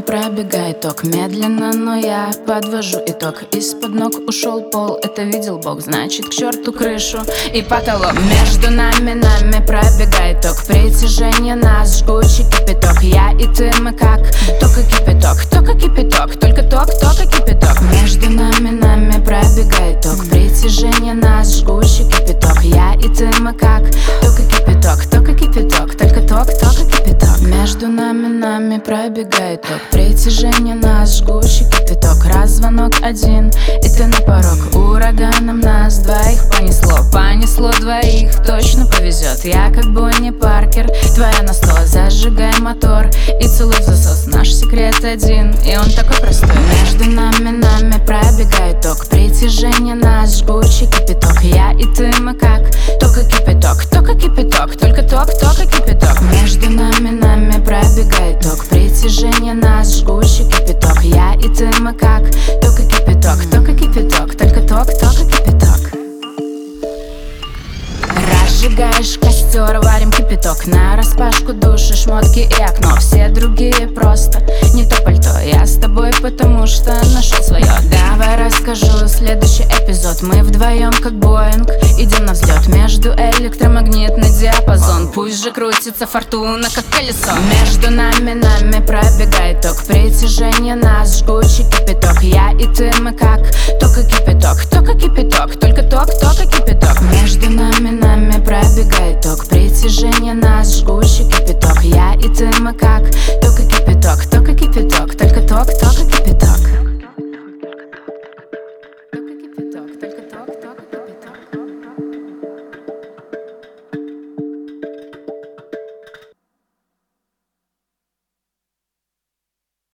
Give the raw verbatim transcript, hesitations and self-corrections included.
пробегает ток медленно, но я подвожу итог. Из-под ног ушел пол, это видел Бог, значит к черту крышу и потолок. Между нами, нами пробегает ток притяжение нас, жгучий кипяток. Я и ты, мы как только кипяток, только кипяток, только ток, только кипяток. Между нами, нами пробегает ток притяжение нас, жгучий кипяток. Я и ты, мы как только кипяток, только кипяток, только ток, только кипяток. Между нами, нами пробегает ток притяжение нас, жгучий кипяток. Раз звонок один, и ты на порог. Ураганом нас двоих понесло, понесло двоих, точно повезет. Я как Бонни Паркер, твоя на сто. Зажигай мотор и целуй в засос. Наш секрет один, и он такой простой. Между нами, нами пробегает ток притяжение нас, жгучий кипяток. Я и ты, мы как только кипяток, только кипяток, только ток, только кипяток. Между нами, нами пробегает ток притяжение нас, жгучий кипяток. Я и ты, мы как только кипяток, только кипяток, только ток, только кипяток. Разжигаешь костер, варим кипяток. На распашку души, шмотки и окно. Все другие просто не то пальто. Я с тобой, потому что нашел свое. Давай расскажу следующий эпизод. Мы вдвоем как Боинг, идем на взлет. Между электромагнитный диапазон. Пусть же крутится фортуна, как колесо. Между нами, нами пробегает ток притяжение нас, жгучий кипяток. Я и ты, мы как только кипяток.